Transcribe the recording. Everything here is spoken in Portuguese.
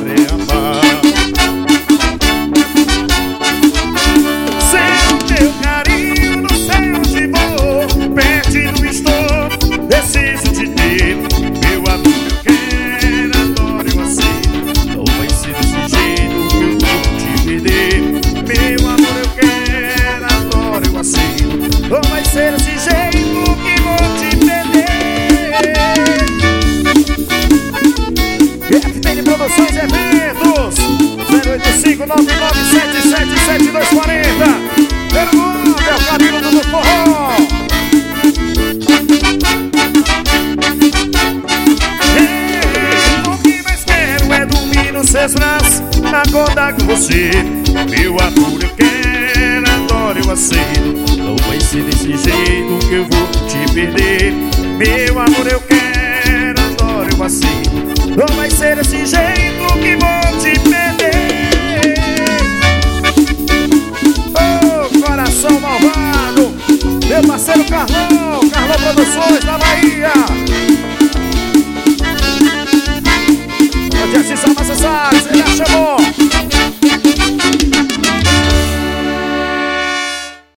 é amar. Sem o teu carinho não sei onde vou, perdido estou, preciso te ter. Meu amor eu quero, adoro, eu aceito. Não vai ser desse jeito que eu vou te perder. Meu amor eu quero, adoro, eu aceito. Não vai ser desse jeito que vou te perder. FTN Produções e Eventos 085 997777240. Pelo nome é o caminho do forró. O que mais quero é dormir nos seus braços, acordar com você. Meu amor eu quero, adoro, eu aceito. Não vai ser desse jeito que eu vou te perder. Meu amor eu quero, adoro, eu aceito. Não vai ser desse jeito que vou te perder. Oh, coração malvado, meu parceiro Carlão Produções da Bahia. Onde assim só você sabe, ele já chamou.